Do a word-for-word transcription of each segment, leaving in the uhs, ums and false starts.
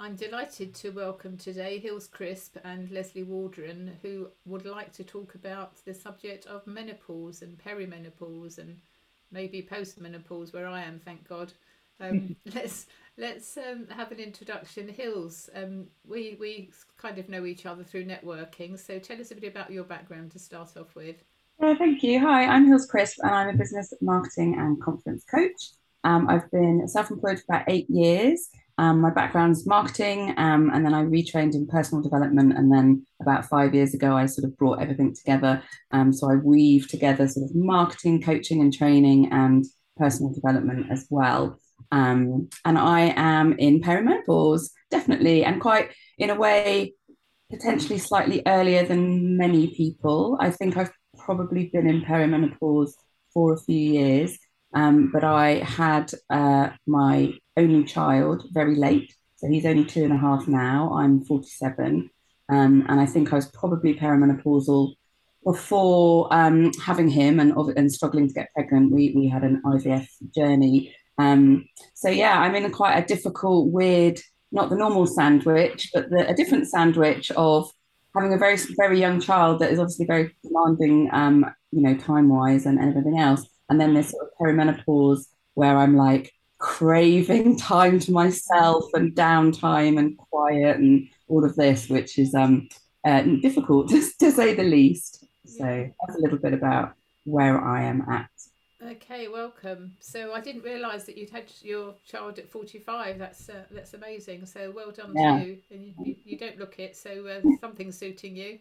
I'm delighted to welcome today Hills Crisp and Leslie Waldron, who would like to talk about the subject of menopause and perimenopause and maybe postmenopause, where I am, thank God. Um, let's let's um, have an introduction. Hills, um, we we kind of know each other through networking, so tell us a bit about your background to start off with. Yeah, thank you. Hi, I'm Hills Crisp, and I'm a business marketing and confidence coach. Um, I've been self-employed for about eight years. Um, my background is marketing, um, and then I retrained in personal development. And then about five years ago, I sort of brought everything together. Um, so I weave together sort of marketing, coaching, and training, and personal development as well. Um, and I am in perimenopause, definitely, and quite in a way potentially slightly earlier than many people. I think I've probably been in perimenopause for a few years, um, but I had uh, my only child very late. So he's only two and a half now. I'm forty-seven. Um, and I think I was probably perimenopausal before um, having him and, and struggling to get pregnant. We, we had an I V F journey. Um, so, yeah, I'm in a quite a difficult, weird, not the normal sandwich, but the, a different sandwich of having a very very young child that is obviously very demanding, um, you know, time wise and, and everything else, and then this sort of perimenopause where I'm like craving time to myself and downtime and quiet and all of this, which is um uh, difficult to, to say the least. So Yeah. that's a little bit about where I am at. Okay, welcome. So I didn't realise that you'd had your child at forty-five. That's uh, that's amazing. So well done to Yeah. you. And you, you, you don't look it, so uh, something's suiting you.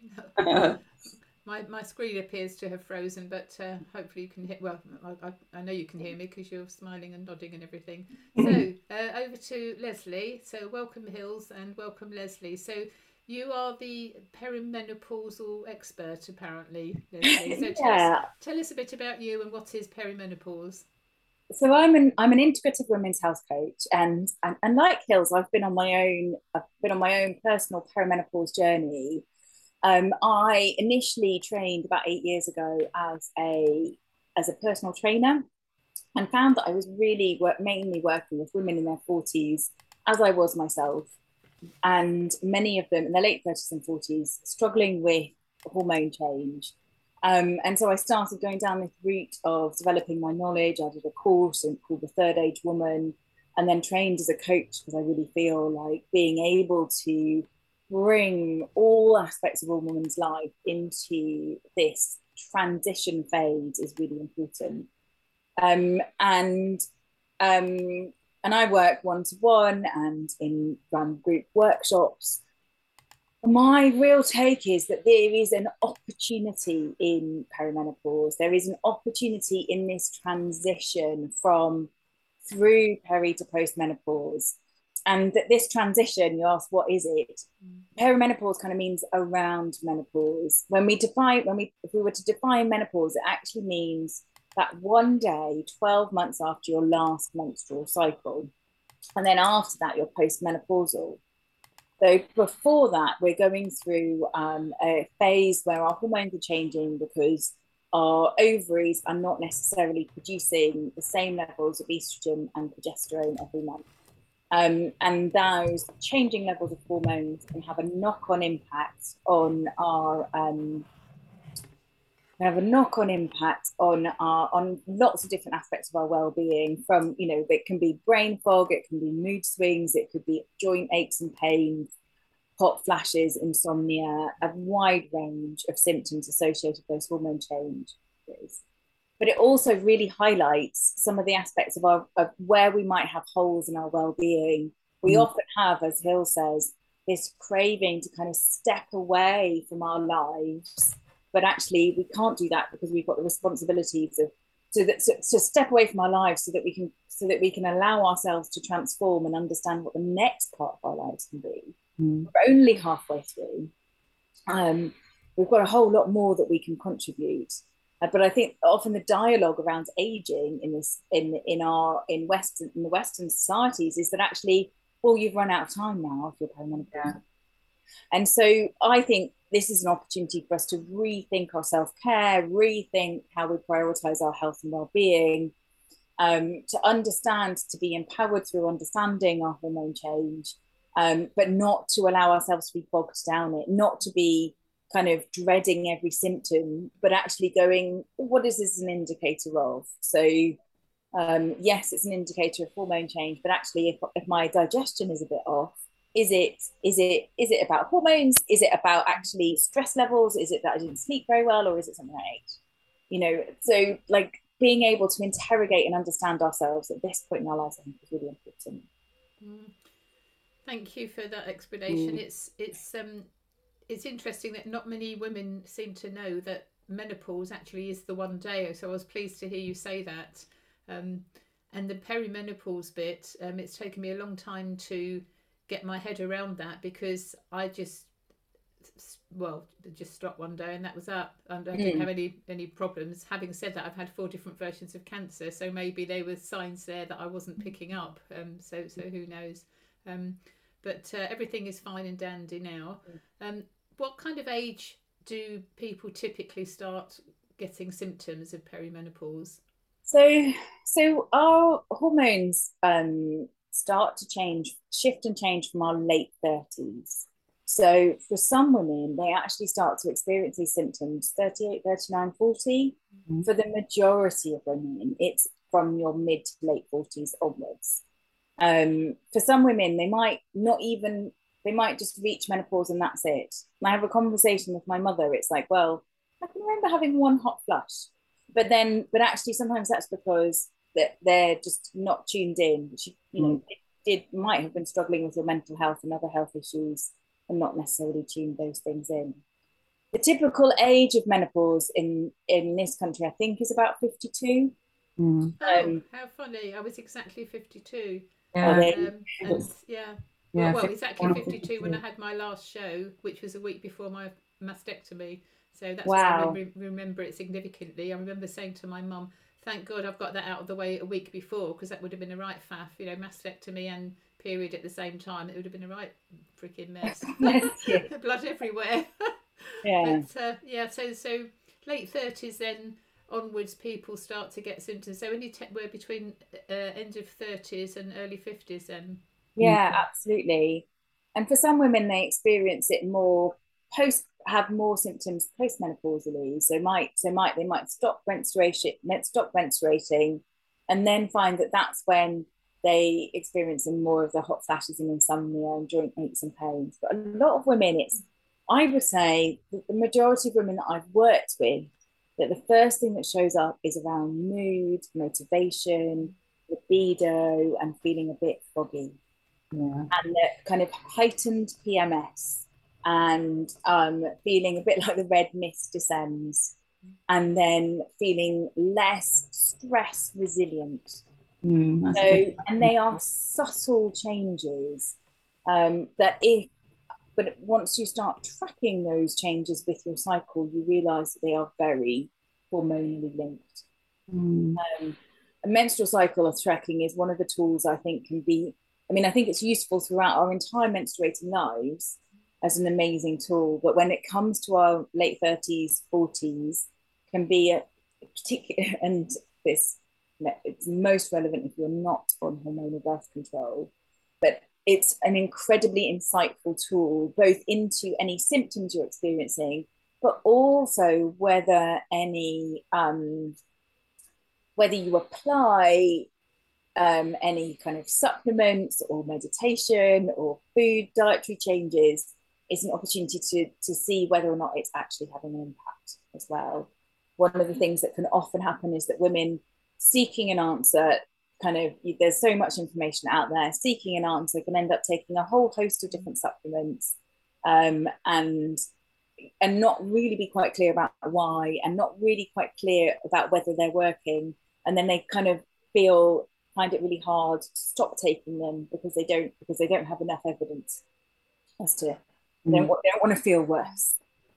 my my screen appears to have frozen, but uh, hopefully you can hear. Well, I, I, I know you can hear me because you're smiling and nodding and everything. So uh, over to Leslie. So welcome Hills and welcome Leslie. So you are the perimenopausal expert, apparently, Leslie. So tell us Yeah. tell us a bit about you and what is perimenopause. So I'm an I'm an integrative women's health coach, and, and and like Hills, I've been on my own. I've been on my own personal perimenopause journey. Um, I initially trained about eight years ago as a as a personal trainer, and found that I was really work, mainly working with women in their forties, as I was myself, and many of them in their late thirties and forties struggling with hormone change. Um, and so I started going down this route of developing my knowledge. I did a course called the Third Age Woman, and then trained as a coach because I really feel like being able to bring all aspects of a woman's life into this transition phase is really important. Um, and um, and I work one to one and in run group workshops. My real take is that there is an opportunity in perimenopause. There is an opportunity in this transition from through peri to postmenopause. And that this transition, you ask, what is it? Perimenopause kind of means around menopause. When we define, when we, if we were to define menopause, it actually means that one day, twelve months after your last menstrual cycle, and then after that, you're postmenopausal. So before that, we're going through um, a phase where our hormones are changing because our ovaries are not necessarily producing the same levels of estrogen and progesterone every month. Um, and those changing levels of hormones can have a knock-on impact on our um, have a knock-on impact on our on lots of different aspects of our well-being. From, you know, it can be brain fog, it can be mood swings, it could be joint aches and pains, hot flashes, insomnia, a wide range of symptoms associated with those hormone changes. But it also really highlights some of the aspects of our of where we might have holes in our well-being. We Mm. often have, as Hill says, this craving to kind of step away from our lives, but actually we can't do that because we've got the responsibilities of to, that, to, to step away from our lives so that we can so that we can allow ourselves to transform and understand what the next part of our lives can be. Mm. We're only halfway through. Um, we've got a whole lot more that we can contribute. Uh, but I think often the dialogue around aging in this in in our in Western in the Western societies is that actually, well, you've run out of time now if you're Yeah. perimenopausal. And so I think this is an opportunity for us to rethink our self-care, rethink how we prioritize our health and well-being, um, to understand, to be empowered through understanding our hormone change, um, but not to allow ourselves to be bogged down it, not to be kind of dreading every symptom, but actually going, what is this an indicator of? So um, yes, it's an indicator of hormone change, but actually if, if my digestion is a bit off, is it is it is it about hormones? Is it about actually stress levels? Is it that I didn't sleep very well, or is it something I ate? You know, so like being able to interrogate and understand ourselves at this point in our lives, I think, is really important. Mm. Thank you for that explanation. Mm. It's it's um it's interesting that not many women seem to know that menopause actually is the one day. So I was pleased to hear you say that. Um, and the perimenopause bit, um, it's taken me a long time to get my head around that, because I just well just stopped one day and that was up, and I didn't Mm. have any any problems. Having said that, I've had four different versions of cancer, so maybe there were signs there that I wasn't picking up. Um, so so who knows? Um, but uh, everything is fine and dandy now. Um, what kind of age do people typically start getting symptoms of perimenopause? So, so our hormones um, start to change, shift and change from our late thirties. So for some women, they actually start to experience these symptoms thirty-eight, thirty-nine, forty. Mhm. For the majority of women, it's from your mid to late forties onwards. Um, for some women, they might not even, they might just reach menopause and that's it. And I have a conversation with my mother. It's like, well, I can remember having one hot flush, but then, but actually sometimes that's because that they're just not tuned in. She, you know, Mm. did might have been struggling with your mental health and other health issues and not necessarily tuned those things in. The typical age of menopause in in this country, I think, is about fifty-two. Mm. Oh, Um, how funny! I was exactly fifty-two. are Yeah, they? Um, and it's, yeah, well, yeah, well, exactly fifty-one or fifty-two when I fifty-two. had my last show, which was a week before my mastectomy. So that's why I Wow. re- remember it significantly. I remember saying to my mum, "Thank God I've got that out of the way a week before, because that would have been a right faff, you know, mastectomy and period at the same time. It would have been a right freaking mess, Bless you. blood everywhere." Yeah. But uh, yeah, so so late thirties then onwards, people start to get symptoms. So any te- we're between uh, end of thirties and early fifties then. Mm. Yeah, absolutely. And for some women, they experience it more post, have more symptoms postmenopausally. So might, so might they might stop menstruation, stop menstruating, and then find that that's when they experiencing more of the hot flashes and insomnia and joint aches and pains. But a lot of women, it's I would say that the majority of women that I've worked with, that the first thing that shows up is around mood, motivation, libido, and feeling a bit foggy, Yeah. and the kind of heightened P M S, and um, feeling a bit like the red mist descends, and then feeling less stress resilient. Mm, that's a So, good and they are subtle changes um, that if, but once you start tracking those changes with your cycle, you realize that they are very hormonally linked. mm. Um, a menstrual cycle of tracking is one of the tools I think can be, I mean, I think it's useful throughout our entire menstruating lives as an amazing tool. But when it comes to our late thirties, forties, can be a particular, and this it's most relevant if you're not on hormonal birth control. But it's an incredibly insightful tool, both into any symptoms you're experiencing, but also whether any um, whether you apply um, any kind of supplements or meditation or food dietary changes, it's an opportunity to to see whether or not it's actually having an impact as well. One of the things that can often happen is that women seeking an answer, kind of, there's so much information out there, seeking an answer can end up taking a whole host of different supplements, um, and and not really be quite clear about why, and not really quite clear about whether they're working, and then they kind of feel find it really hard to stop taking them because they don't because they don't have enough evidence as to they don't, Mm. they don't want to feel worse.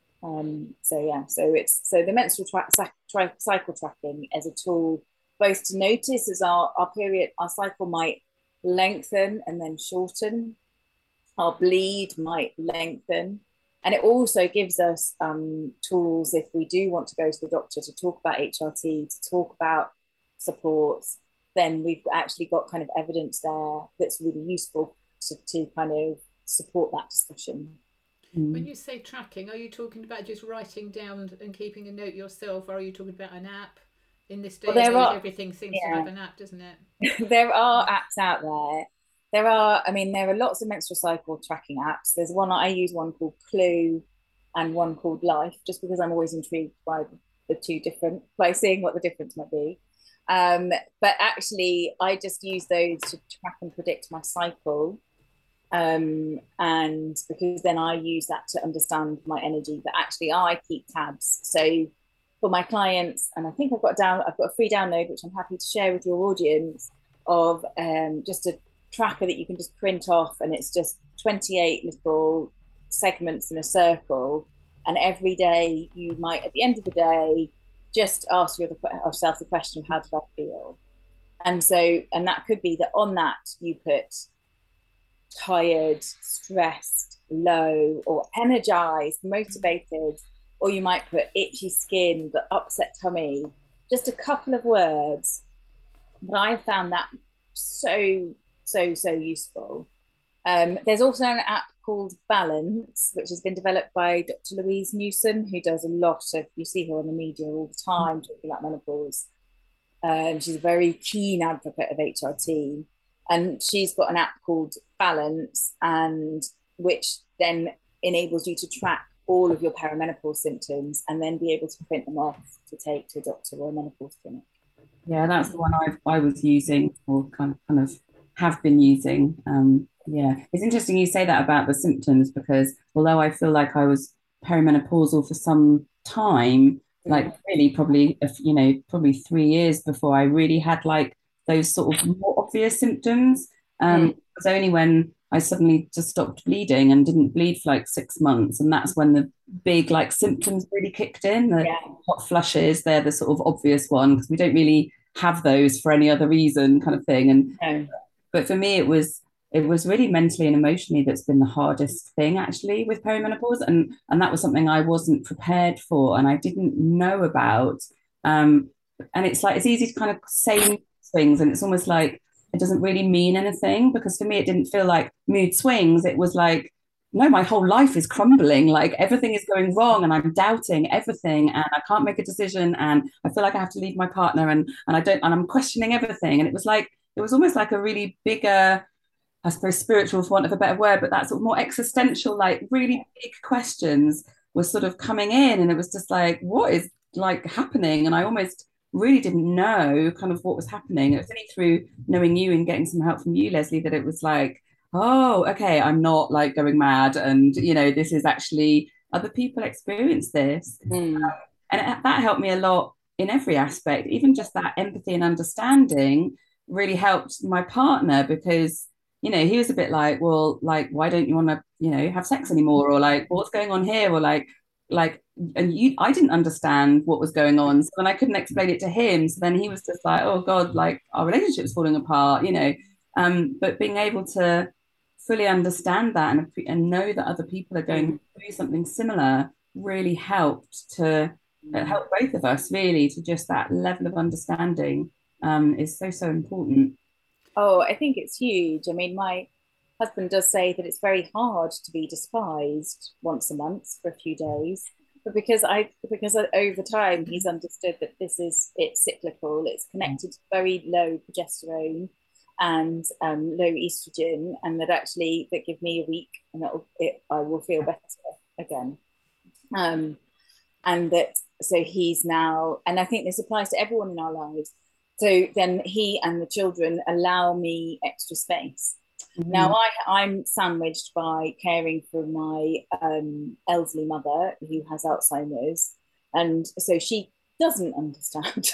Um, so yeah, so it's so the menstrual tra- tra- cycle tracking as a tool, both to notice as our, our period, our cycle might lengthen and then shorten, our bleed might lengthen, and it also gives us um, tools if we do want to go to the doctor to talk about H R T, to talk about supports, then we've actually got kind of evidence there that's really useful to, to kind of support that discussion. When you say tracking, are you talking about just writing down and keeping a note yourself, or are you talking about an app? In this day well, and age, are, everything seems yeah. to have an app, doesn't it? There are apps out there. There are, I mean, there are lots of menstrual cycle tracking apps. There's one, I use one called Clue and one called Life, just because I'm always intrigued by the two different, by seeing what the difference might be. Um, but actually, I just use those to track and predict my cycle. Um, and because then I use that to understand my energy, but actually I keep tabs. So for my clients, and I think I've got down, I've got a free download, which I'm happy to share with your audience, of um, just a tracker that you can just print off, and it's just twenty-eight little segments in a circle. And every day you might, at the end of the day, just ask yourself the question of how did I feel? And so, and that could be that on that you put tired, stressed, low, or energized, motivated, or you might put itchy skin, but upset tummy, just a couple of words. But I found that so, so, so useful. Um, there's also an app called Balance, which has been developed by Doctor Louise Newson, who does a lot of, you see her on the media all the time talking about menopause. Um, she's a very keen advocate of H R T. And she's got an app called Balance, and which then enables you to track all of your perimenopause symptoms and then be able to print them off to take to a doctor or a menopause clinic. Yeah, that's the one I I was using, or kind of kind of have been using. Um, yeah, it's interesting you say that about the symptoms, because although I feel like I was perimenopausal for some time, like really probably you know probably three years before I really had like those sort of more obvious symptoms. Um, mm. It was only when I suddenly just stopped bleeding and didn't bleed for like six months, and that's when the big like symptoms really kicked in. The yeah. hot flushes, they're the sort of obvious one, because we don't really have those for any other reason, kind of thing. And no. But for me, it was it was really mentally and emotionally that's been the hardest thing actually with perimenopause, and and that was something I wasn't prepared for and I didn't know about. Um, and it's like it's easy to kind of say things, and it's almost like it doesn't really mean anything, because for me it didn't feel like mood swings. It was like, no, my whole life is crumbling, like everything is going wrong and I'm doubting everything and I can't make a decision and I feel like I have to leave my partner, and and I don't and I'm questioning everything. And it was like it was almost like a really bigger, I suppose spiritual for want of a better word, but that sort of more existential, like really big questions was sort of coming in, and it was just like, what is like happening? And I almost really didn't know kind of what was happening. It was only through knowing you and getting some help from you, Leslie, that it was like, oh, okay, I'm not like going mad, and you know, this is actually other people experience this. Mm. Um, and it, that helped me a lot in every aspect. Even just that empathy and understanding really helped my partner, because you know, he was a bit like, well, like, why don't you want to, you know, have sex anymore, or like, what's going on here, or like like and you I didn't understand what was going on, so when I couldn't explain it to him, so then he was just like, oh god, like our relationship's falling apart, you know. Um but being able to fully understand that and, and know that other people are going through something similar really helped to uh, help both of us, really, to just that level of understanding um is so so important. Oh, I think it's huge. I mean, my husband does say that it's very hard to be despised once a month for a few days, but because I because over time he's understood that this is it's cyclical, it's connected to very low progesterone and um, low estrogen, and that actually that give me a week and that it I will feel better again. Um, and that so he's now, and I think this applies to everyone in our lives. So then he and the children allow me extra space. Mm-hmm. Now I, I'm sandwiched by caring for my um, elderly mother who has Alzheimer's, and so she doesn't understand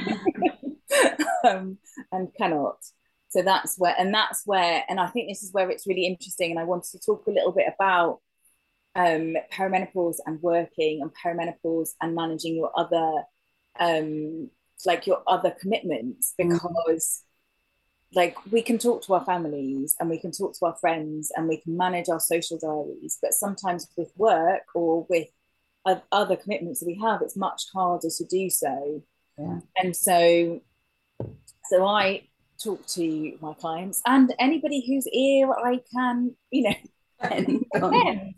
um, and cannot. So that's where, and that's where, and I think this is where it's really interesting. And I wanted to talk a little bit about um, perimenopause and working, and perimenopause and managing your other um, like your other commitments, because mm-hmm. like we can talk to our families and we can talk to our friends and we can manage our social diaries, but sometimes with work or with other commitments that we have, it's much harder to do so. Yeah. And so so I talk to my clients and anybody whose ear I can, you know, When? When?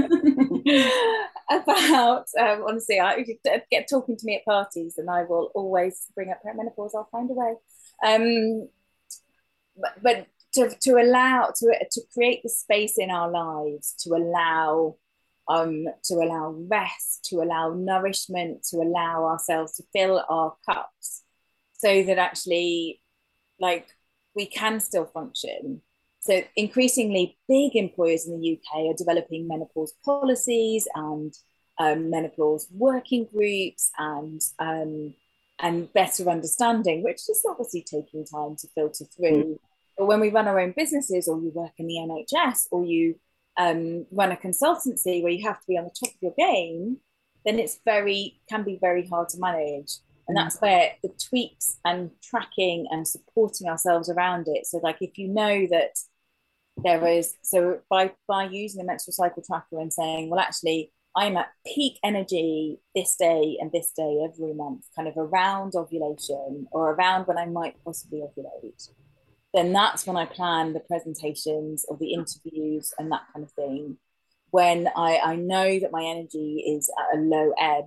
About um, honestly, I get talking to me at parties, and I will always bring up perimenopause. I'll find a way. Um, but, but to to allow to to create the space in our lives to allow um to allow rest, to allow nourishment, to allow ourselves to fill our cups, so that actually, like, we can still function. So increasingly big employers in the U K are developing menopause policies and um, menopause working groups and um, and better understanding, which is obviously taking time to filter through. Mm. But when we run our own businesses, or you work in the N H S, or you um, run a consultancy where you have to be on the top of your game, then it's very can be very hard to manage. And that's where the tweaks and tracking and supporting ourselves around it. So, like, if you know that there is, so by by using a menstrual cycle tracker and saying, well, actually, I'm at peak energy this day and this day every month, kind of around ovulation or around when I might possibly ovulate, then that's when I plan the presentations or the interviews and that kind of thing. When I, I know that my energy is at a low ebb,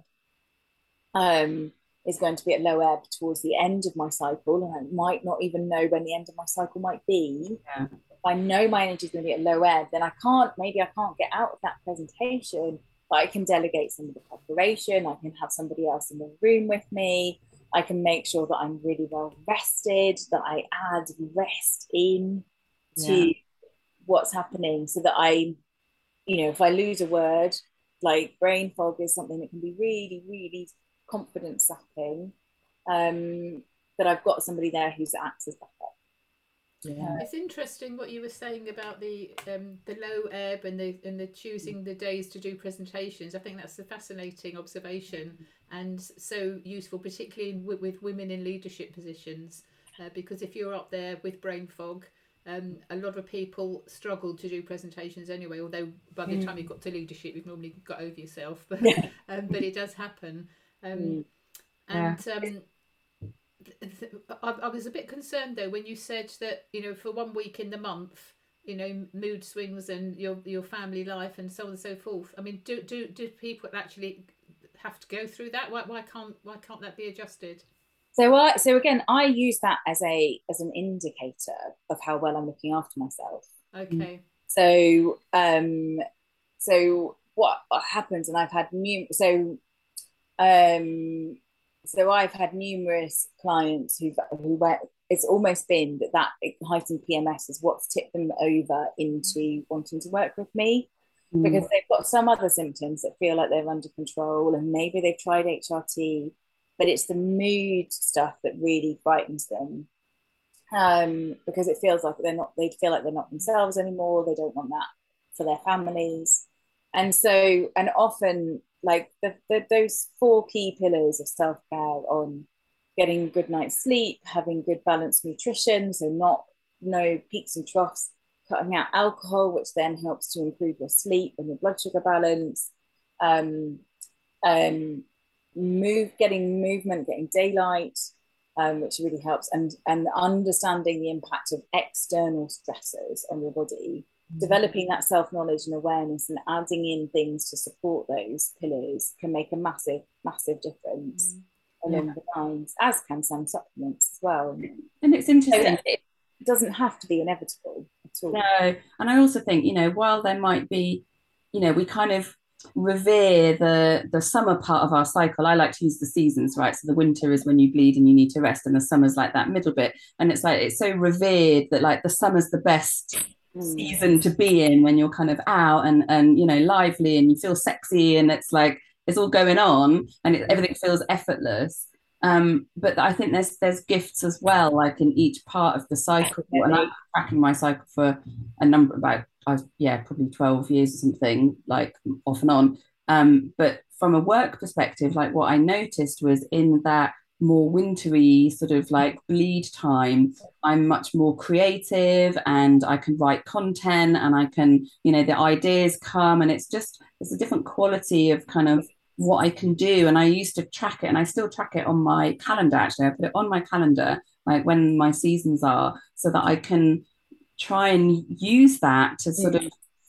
um, is going to be at low ebb towards the end of my cycle, and I might not even know when the end of my cycle might be. Yeah. If I know my energy is going to be at low ebb, then I can't, maybe I can't get out of that presentation, but I can delegate some of the preparation. I can have somebody else in the room with me. I can make sure that I'm really well rested, that I add rest in to yeah. what's happening, so that I, you know, if I lose a word, like brain fog is something that can be really, really confidence sapping, um, that I've got somebody there who's acts as backup. Yeah. It's interesting what you were saying about the um, the low ebb and the and the choosing the days to do presentations. I think that's a fascinating observation and so useful, particularly in, with women in leadership positions, uh, because if you're up there with brain fog, um, a lot of people struggle to do presentations anyway. Although by the mm. time you've got to leadership, you've normally got over yourself, but yeah. um, but it does happen. Um, mm. And yeah. um, I, I was a bit concerned though when you said that, you know, for one week in the month, you know, mood swings and your your family life and so on and so forth. I mean, do do do people actually have to go through that? Why why can't why can't that be adjusted? So I so again, I use that as a as an indicator of how well I'm looking after myself. Okay. So um, so what happens, and I've had new so um. So I've had numerous clients who've, who were, it's almost been that that heightened P M S is what's tipped them over into wanting to work with me, mm. because they've got some other symptoms that feel like they're under control, and maybe they've tried H R T, but it's the mood stuff that really frightens them, um, because it feels like they're not, they feel like they're not themselves anymore. They don't want that for their families. And so, and often, like the, the those four key pillars of self-care on getting good night's sleep, having good balanced nutrition, so not no peaks and troughs, cutting out alcohol, which then helps to improve your sleep and your blood sugar balance, um, um, move, getting movement, getting daylight, um, which really helps, and and understanding the impact of external stressors on your body. Developing that self-knowledge and awareness and adding in things to support those pillars can make a massive, massive difference mm. along yeah. the lines, as can some supplements as well. And it's interesting. So it doesn't have to be inevitable at all. No, and I also think, you know, while there might be, you know, we kind of revere the the summer part of our cycle. I like to use the seasons, right? So the winter is when you bleed and you need to rest, and the summer's like that middle bit. And it's like, it's so revered that like the summer's the best season to be in, when you're kind of out and and you know, lively and you feel sexy and it's like it's all going on and it, everything feels effortless, um but I think there's there's gifts as well, like in each part of the cycle. And I'm tracking my cycle for a number, about I yeah probably twelve years or something, like off and on, um but from a work perspective, like what I noticed was in that more wintry sort of like bleed time, I'm much more creative and I can write content and I can, you know, the ideas come, and it's just, it's a different quality of kind of what I can do. And I used to track it, and I still track it on my calendar. Actually, I put it on my calendar, like when my seasons are, so that I can try and use that to sort yeah. of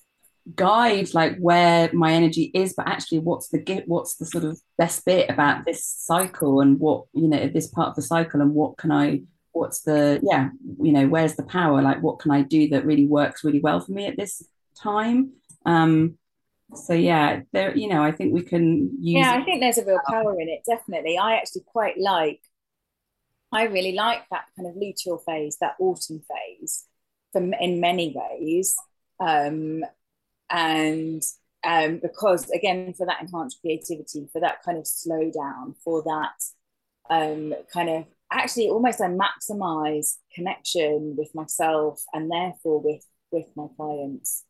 guide like where my energy is, but actually what's the gift, what's the sort of best bit about this cycle, and what, you know, this part of the cycle, and what can I, what's the, yeah, you know, where's the power, like what can I do that really works really well for me at this time. um so yeah, there, you know, I think we can use Yeah, it. I think there's a real power in it, definitely. I actually quite like, I really like that kind of luteal phase, that autumn phase, from in many ways. Um, and um, because again, for that enhanced creativity, for that kind of slowdown, for that um, kind of actually almost I maximize connection with myself and therefore with with my clients.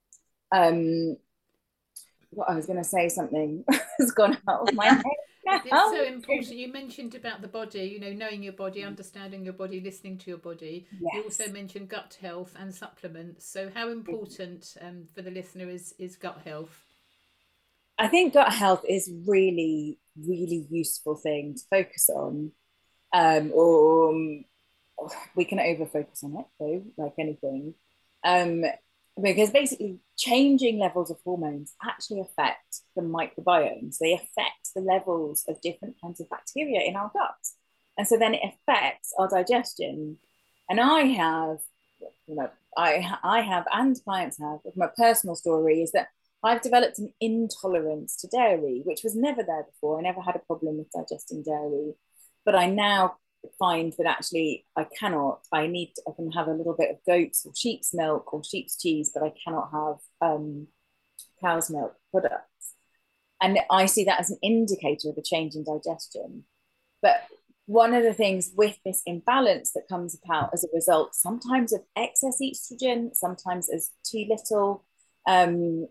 Um, what I was going to say something has gone out of my head. It's so important. You mentioned about the body, you know, knowing your body, understanding your body, listening to your body. Yes. You also mentioned gut health and supplements. So, how important um, for the listener is is gut health? I think gut health is really, really useful thing to focus on. Um, or um, we can over focus on it though, like anything. Um, because basically changing levels of hormones actually affect the microbiomes. They affect the levels of different kinds of bacteria in our gut. And so then it affects our digestion. And I have, you know, I, I have, and clients have, my personal story is that I've developed an intolerance to dairy, which was never there before. I never had a problem with digesting dairy, but I now find that actually I cannot, I need, I can have a little bit of goat's or sheep's milk or sheep's cheese, but I cannot have um, cow's milk products. And I see that as an indicator of a change in digestion. But one of the things with this imbalance that comes about as a result, sometimes of excess estrogen, sometimes as too little, um,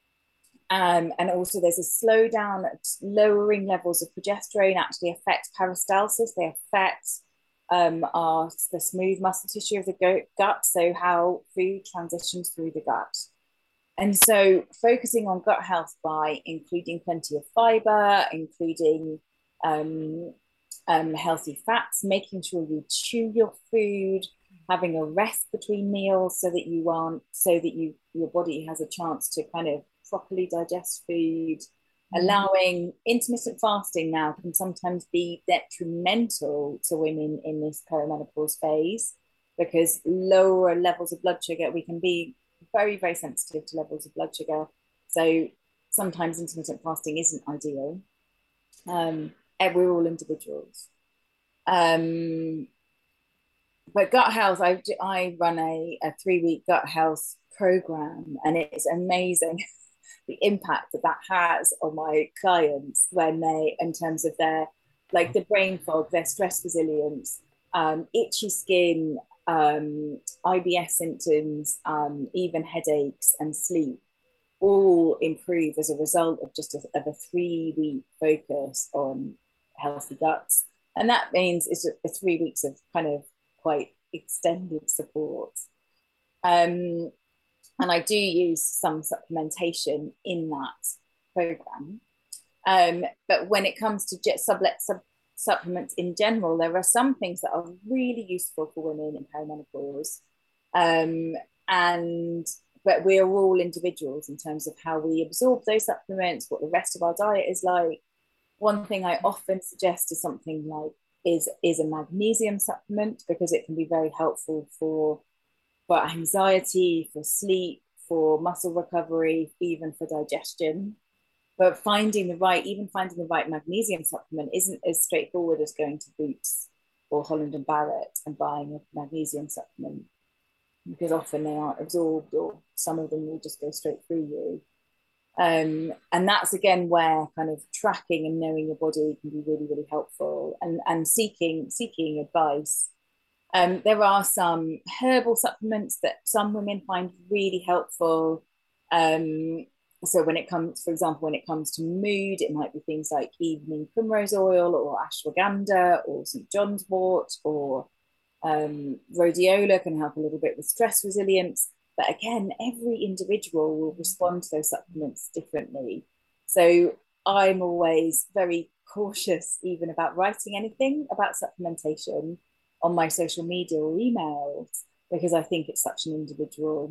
um, and also there's a slowdown, lowering levels of progesterone actually affect peristalsis. They affect um, our, the smooth muscle tissue of the gut, so how food transitions through the gut. And so focusing on gut health by including plenty of fiber, including um, um, healthy fats, making sure you chew your food, having a rest between meals so that you aren't, so that you, your body has a chance to kind of properly digest food. Mm-hmm. Allowing intermittent fasting now can sometimes be detrimental to women in this perimenopause phase, because lower levels of blood sugar, we can be very, very sensitive to levels of blood sugar. So sometimes intermittent fasting isn't ideal. Um, and we're all individuals. Um, but gut health, I, I run a, a three-week gut health program, and it's amazing the impact that that has on my clients when they, in terms of their, like the brain fog, their stress resilience, um, itchy skin, um, I B S symptoms, um, even headaches and sleep, all improve as a result of just a, of a three-week focus on healthy guts. And that means it's a, a three weeks of kind of quite extended support. Um, and I do use some supplementation in that program. Um, but when it comes to jet sublet sub supplements in general, there are some things that are really useful for women in perimenopause. Um, and but we are all individuals in terms of how we absorb those supplements, what the rest of our diet is like. One thing I often suggest is something like is is a magnesium supplement, because it can be very helpful for for anxiety, for sleep, for muscle recovery, even for digestion. But finding the right, even finding the right magnesium supplement isn't as straightforward as going to Boots or Holland and Barrett and buying a magnesium supplement, because often they aren't absorbed, or some of them will just go straight through you. Um, and that's again where kind of tracking and knowing your body can be really, really helpful, and, and seeking seeking advice. Um, there are some herbal supplements that some women find really helpful. Um, so when it comes, for example, when it comes to mood, it might be things like evening primrose oil or ashwagandha or Saint John's wort, or um, rhodiola can help a little bit with stress resilience. But again, every individual will respond to those supplements differently. So I'm always very cautious even about writing anything about supplementation on my social media or emails, because I think it's such an individual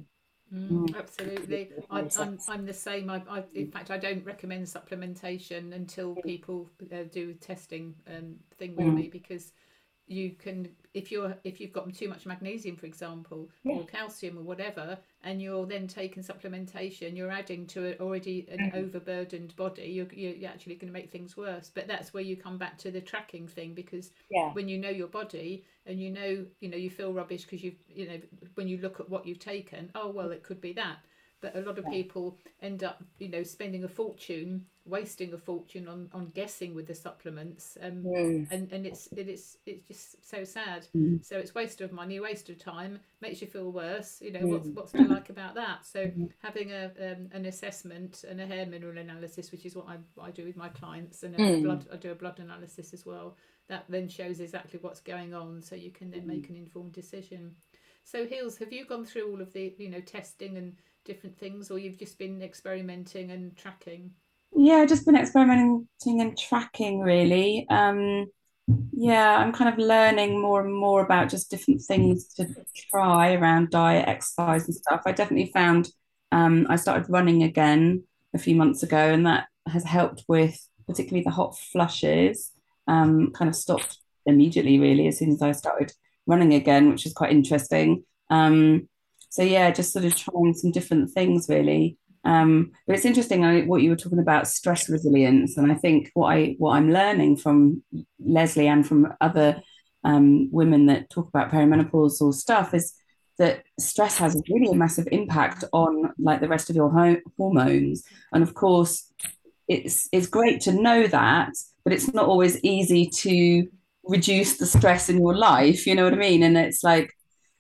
Mm, absolutely. I, I'm I'm the same. I, I in fact I don't recommend supplementation until people uh, do testing um, thing with Mm. me, because you can, if you're if you've got too much magnesium, for example, Yeah. or calcium or whatever, and you're then taking supplementation, you're adding to it already an Mm. overburdened body. You're, you're actually going to make things worse. But that's where you come back to the tracking thing, because Yeah. when you know your body and you know you know you feel rubbish because you've you know when you look at what you've taken, oh well, it could be that. But a lot of Yeah. people end up, you know, spending a fortune, wasting a fortune on, on guessing with the supplements, um, Mm. and and it's it is it's just so sad. Mm. So it's waste of money, waste of time, makes you feel worse. You know, what's Mm. what's to like about that? So Mhm. having a um, an assessment and a hair mineral analysis, which is what I, I do with my clients, and a, a Mm. blood I do a blood analysis as well. That then shows exactly what's going on, so you can then make an informed decision. So Hills, have you gone through all of the you know testing and different things, or you've just been experimenting and tracking? Yeah, I've just been experimenting and tracking really. Um, yeah, I'm kind of learning more and more about just different things to try around diet, exercise, and stuff. I definitely found um, I started running again a few months ago, and that has helped with particularly the hot flushes. Um, kind of stopped immediately, really, as soon as I started running again, which is quite interesting. Um, so yeah, just sort of trying some different things, really. Um, but it's interesting I, what you were talking about stress resilience, and I think what I what I'm learning from Leslie and from other um, women that talk about perimenopausal stuff is that stress has really a massive impact on like the rest of your ho- hormones, and of course it's it's great to know that, but it's not always easy to reduce the stress in your life. You know what I mean? And it's like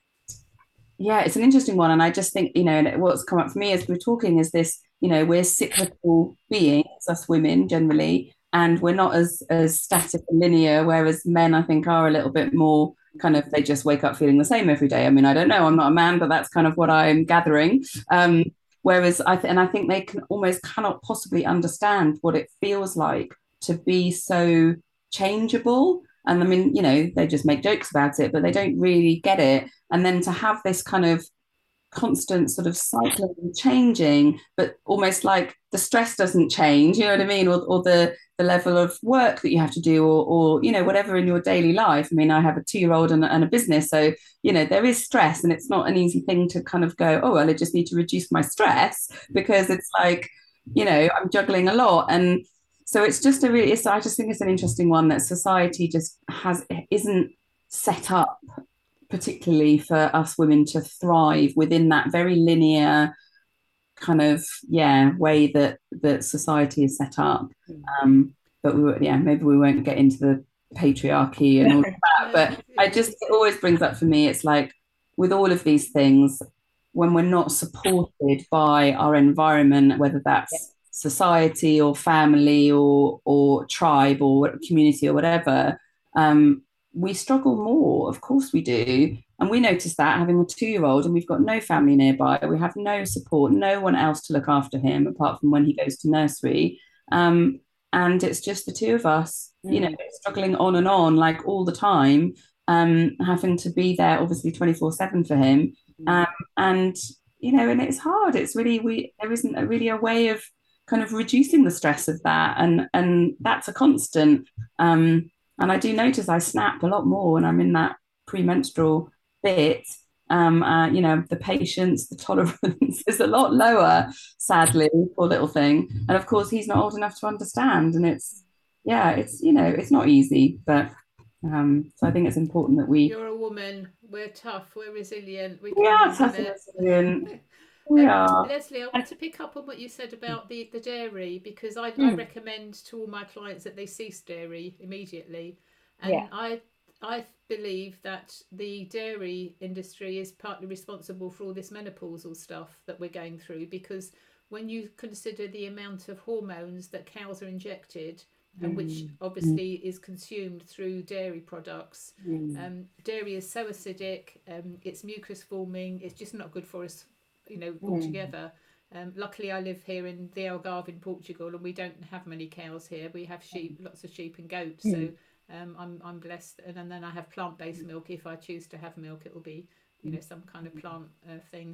yeah, it's an interesting one. And I just think, you know, and what's come up for me as we're talking is this, you know, we're cyclical beings, us women generally, and we're not as as static and linear, whereas men, I think, are a little bit more kind of they just wake up feeling the same every day. I mean, I don't know, I'm not a man, but that's kind of what I'm gathering. Um, whereas I th- and I think they can almost cannot possibly understand what it feels like to be so changeable. And I mean, you know, they just make jokes about it, but they don't really get it. And then to have this kind of constant sort of cycling and changing, but almost like the stress doesn't change, you know what I mean? Or, or the, the level of work that you have to do, or, or, you know, whatever in your daily life. I mean, I have a two year old and, and a business. So, you know, there is stress, and it's not an easy thing to kind of go, oh, well, I just need to reduce my stress, because it's like, you know, I'm juggling a lot. And so it's just a really, it's, I just think it's an interesting one that society just has, isn't set up particularly for us women to thrive within that very linear kind of yeah way that that society is set up. Um, but we were, yeah, maybe we won't get into the patriarchy and all of that. No, But I just it always brings up for me, it's like with all of these things, when we're not supported by our environment, whether that's society or family or or tribe or community or whatever, um, we struggle more. Of course we do. And we notice that having a two year old, and we've got no family nearby, we have no support, no one else to look after him apart from when he goes to nursery. Um, and it's just the two of us, you know, Mm. struggling on and on, like all the time, um, having to be there obviously twenty-four seven for him. Um, and, you know, and it's hard. It's really, we, there isn't a, really a way of kind of reducing the stress of that. And, and that's a constant. Um, and I do notice I snap a lot more when I'm in that premenstrual bit. Um, uh, you know, the patience, the tolerance is a lot lower, sadly, poor little thing. And of course, he's not old enough to understand. And it's, yeah, it's, you know, it's not easy. But um, so I think it's important that we, you're a woman. We're tough. We're resilient. We we can are handle tough and it. resilient. We Um, are. Leslie, I want to pick up on what you said about the, the dairy, because I, I Mm. recommend to all my clients that they cease dairy immediately. Yeah. And I I believe that the dairy industry is partly responsible for all this menopausal stuff that we're going through, because when you consider the amount of hormones that cows are injected, and which Mm. obviously is consumed through dairy products, Mm. um, dairy is so acidic, um, it's mucus forming, it's just not good for us, you know, Mm. altogether. Um, luckily, I live here in the Algarve in Portugal, and we don't have many cows here. We have sheep, lots of sheep and goats. Mm. So um, I'm I'm blessed, and, and then I have plant based milk. If I choose to have milk, it will be, you know, some kind of plant uh, thing.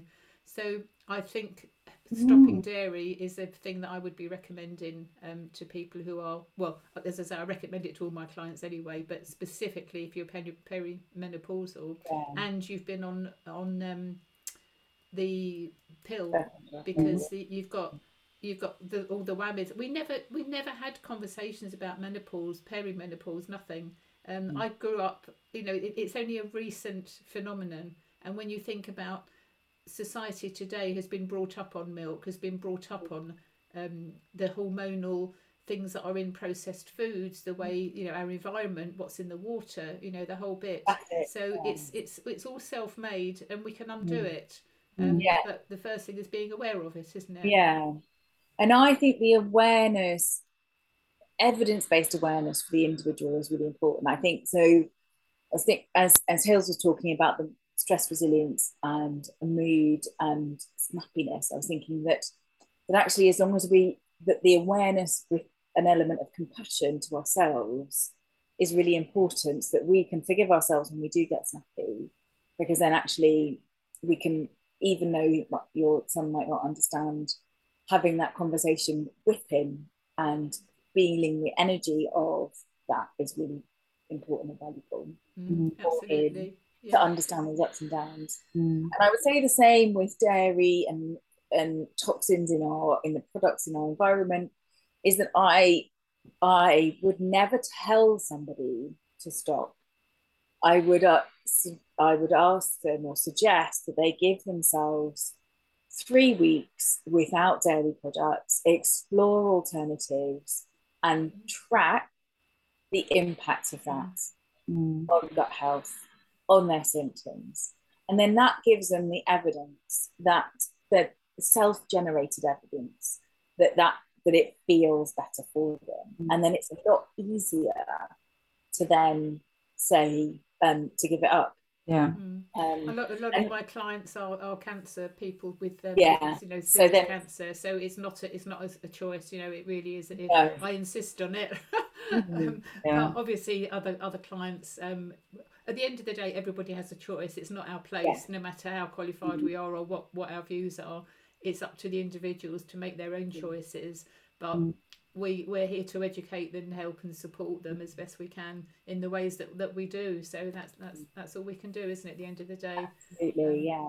So I think stopping mm. dairy is a thing that I would be recommending um, to people who are, well, as I say, I recommend it to all my clients anyway, but specifically if you're peri- perimenopausal yeah. and you've been on on um, the pill, because the, you've got you've got the, all the whammies. We never we never had conversations about menopause, perimenopause, nothing. Um, mm. I grew up, you know, it, it's only a recent phenomenon, and when you think about society today has been brought up on milk, has been brought up on um, the hormonal things that are in processed foods, the way, you know, our environment, what's in the water, you know, the whole bit. It. So yeah. it's it's it's all self-made, and we can undo mm. it. Um, yeah. But the first thing is being aware of it, isn't it? Yeah. And I think the awareness, evidence-based awareness for the individual is really important. I think so. I think as as Hills was talking about the stress resilience and mood and snappiness, I was thinking that that actually, as long as we that the awareness with an element of compassion to ourselves is really important, so that we can forgive ourselves when we do get snappy, because then actually we can, even though your son might not understand, having that conversation with him and feeling the energy of that is really important and valuable mm, absolutely. Yeah. To understand those ups and downs. Mm. And I would say the same with dairy and and toxins in our in the products in our environment, is that I I would never tell somebody to stop. I would uh, I would ask them or suggest that they give themselves three weeks without dairy products, explore alternatives, and track the impact of that mm. on gut health, on their symptoms. And then that gives them the evidence, that that self-generated evidence that that that it feels better for them. Mm. And then it's a lot easier to then say um to give it up. Yeah. Mm. Um, a lot, a lot and, of my clients are, are cancer people with um, yeah. you know, so then, cancer. So it's not a, it's not a, a choice. You know, it really is. It, no. I insist on it. Mm-hmm. um, yeah. But obviously, other other clients. Um, at the end of the day, everybody has a choice. It's not our place, yeah. no matter how qualified mm-hmm. we are or what what our views are. It's up to the individuals to make their own choices. But mm. we we're here to educate them, help and support them as best we can in the ways that, that we do. So that's that's that's all we can do, isn't it, at the end of the day? Absolutely, um, yeah.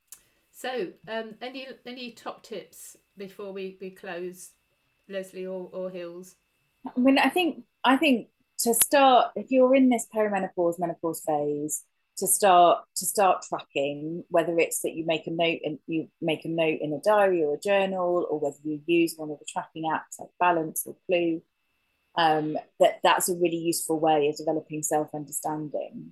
So um any any top tips before we, we close, Leslie or, or Hills? I mean, I think I think to start, if you're in this perimenopause menopause phase, to start to start tracking, whether it's that you make a note and you make a note in a diary or a journal, or whether you use one of the tracking apps like Balance or Clue, um, that that's a really useful way of developing self-understanding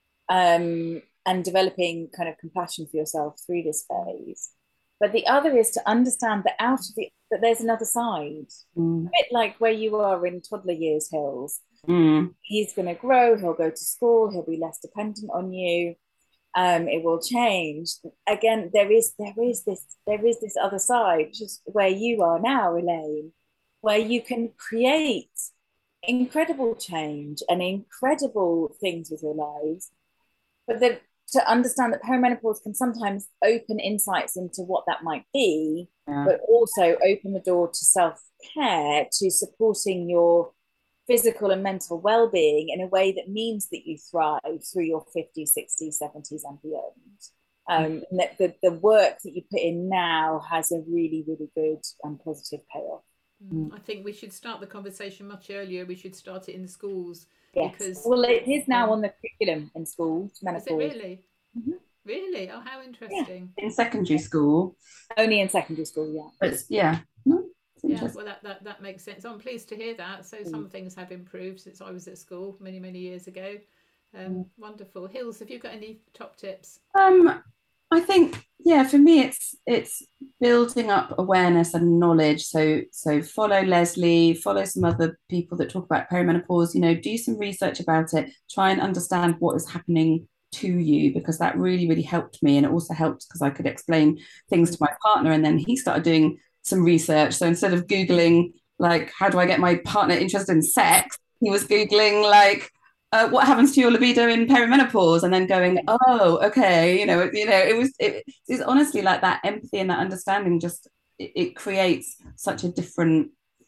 um, and developing kind of compassion for yourself through this phase. But the other is to understand that out of the that there's another side, mm. a bit like where you are in toddler years, Hills. Mm. He's going to grow, he'll go to school, he'll be less dependent on you, um, it will change. Again, there is there is this there is this other side, which is where you are now, Elaine, where you can create incredible change and incredible things with your lives. But then to understand that perimenopause can sometimes open insights into what that might be, yeah. but also open the door to self-care, to supporting your physical and mental well-being in a way that means that you thrive through your fifties, sixties, seventies and beyond. Um, and that the, the work that you put in now has a really, really good and positive payoff. Mm. I think we should start the conversation much earlier. We should start it in the schools. Yes. Because well, it is now um, on the curriculum in schools. Menopause. Is it really? Mm-hmm. Really? Oh, how interesting. Yeah. In secondary school. Only in secondary school, yeah. But yeah. No? Yeah, well, that, that, that makes sense. I'm pleased to hear that. So some mm. things have improved since I was at school many, many years ago. Um, mm. Wonderful. Hills, have you got any top tips? Um, I think, yeah, for me, it's it's building up awareness and knowledge. So so follow Leslie, follow some other people that talk about perimenopause, you know, do some research about it, try and understand what is happening to you, because that really, really helped me. And it also helped because I could explain things to my partner, and then he started doing some research. So instead of Googling, like, how do I get my partner interested in sex, he was Googling, like, uh, what happens to your libido in perimenopause, and then going, oh, okay, you know, you know, it was it, it's honestly like that empathy and that understanding. Just it, it creates such a different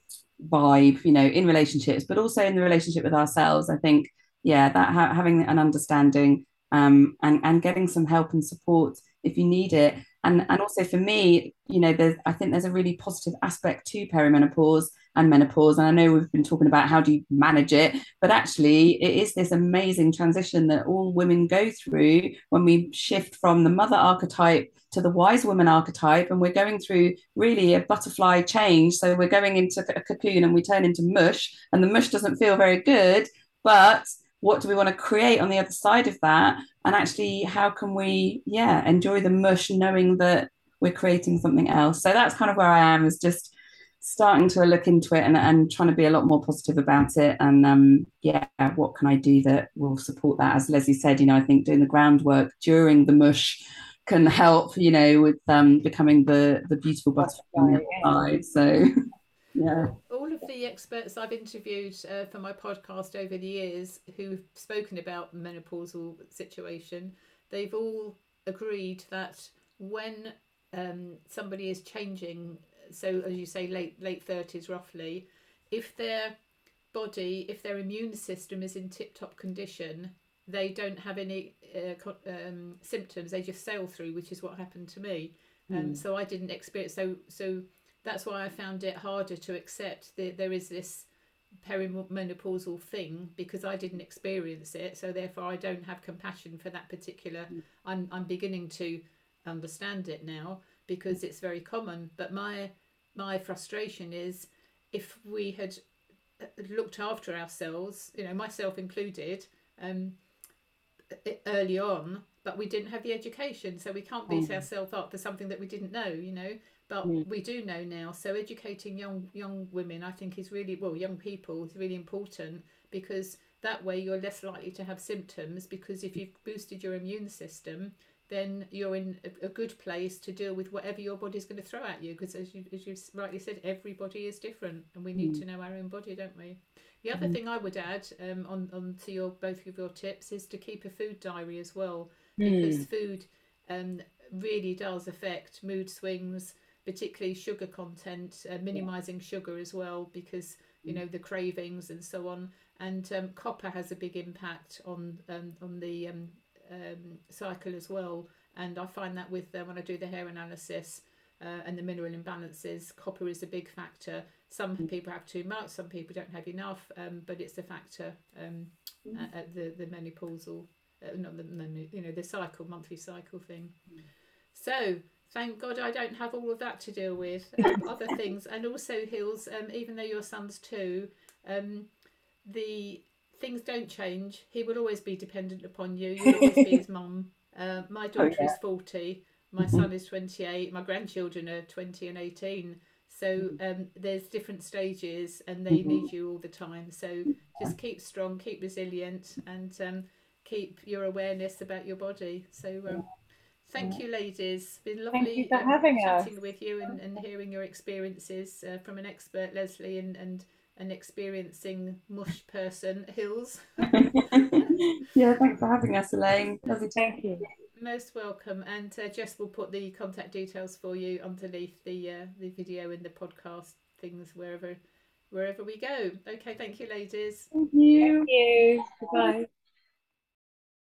vibe, you know, in relationships, but also in the relationship with ourselves. I think, yeah, that ha- having an understanding, um, and and getting some help and support if you need it. And and also for me, you know, there's I think there's a really positive aspect to perimenopause and menopause. And I know we've been talking about how do you manage it, but actually it is this amazing transition that all women go through when we shift from the mother archetype to the wise woman archetype, and we're going through really a butterfly change. So we're going into a cocoon and we turn into mush, and the mush doesn't feel very good, but what do we want to create on the other side of that? And actually, how can we, yeah, enjoy the mush knowing that we're creating something else? So that's kind of where I am, is just starting to look into it and, and trying to be a lot more positive about it. And um, yeah, what can I do that will support that? As Leslie said, you know, I think doing the groundwork during the mush can help, you know, with um, becoming the the beautiful butterfly outside. So yeah. All of the experts I've interviewed uh, for my podcast over the years who've spoken about the menopausal situation, they've all agreed that when um, somebody is changing, so as you say, late late thirties roughly, if their body, if their immune system is in tip-top condition, they don't have any uh, um, symptoms. They just sail through, which is what happened to me. Um, mm. So I didn't experience. So so that's why I found it harder to accept that there is this perimenopausal thing, because I didn't experience it. So therefore, I don't have compassion for that particular. Mm. I'm I'm beginning to understand it now because it's very common. But my my frustration is, if we had looked after ourselves, you know, myself included, um, early on, but we didn't have the education, so we can't beat mm. ourselves up for something that we didn't know, you know. But mm. we do know now. So educating young young women, I think, is really, well, young people is really important, because that way you're less likely to have symptoms, because if you've boosted your immune system, then you're in a, a good place to deal with whatever your body's going to throw at you, because as you as you've rightly said, everybody is different, and we need mm. to know our own body, don't we? The other mm. thing I would add um, on, on to your both of your tips is to keep a food diary as well, because mm. food um, really does affect mood swings, particularly sugar content, uh, minimising yeah. sugar as well, because, you know, the cravings and so on. And um, copper has a big impact on um, on the um, um, cycle as well. And I find that with uh, when I do the hair analysis uh, and the mineral imbalances, copper is a big factor. Some mm. people have too much, some people don't have enough, um, but it's a factor um, mm. at, at the the menopausal, uh, not the you know the cycle, monthly cycle thing. Mm. So thank God I don't have all of that to deal with. Um, other things, and also Hills, um, even though your son's two, um, the things don't change. He will always be dependent upon you. You'll always be his mum. Uh, my daughter oh, yeah. is forty. My mm-hmm. son is twenty-eight. My grandchildren are twenty and eighteen. So um, there's different stages, and they mm-hmm. need you all the time. So just keep strong, keep resilient, and um, keep your awareness about your body. So um, thank you, ladies. It's been lovely Thank you for um, having chatting us. with you and, and hearing your experiences uh, from an expert, Leslie, and, and an experiencing mush person, Hills. Yeah, thanks for having us, Elaine. Lovely. Thank you. Most welcome. And uh, Jess will put the contact details for you underneath the uh, the video and the podcast things wherever wherever we go. Okay, thank you, ladies. Thank you. Thank you. Goodbye.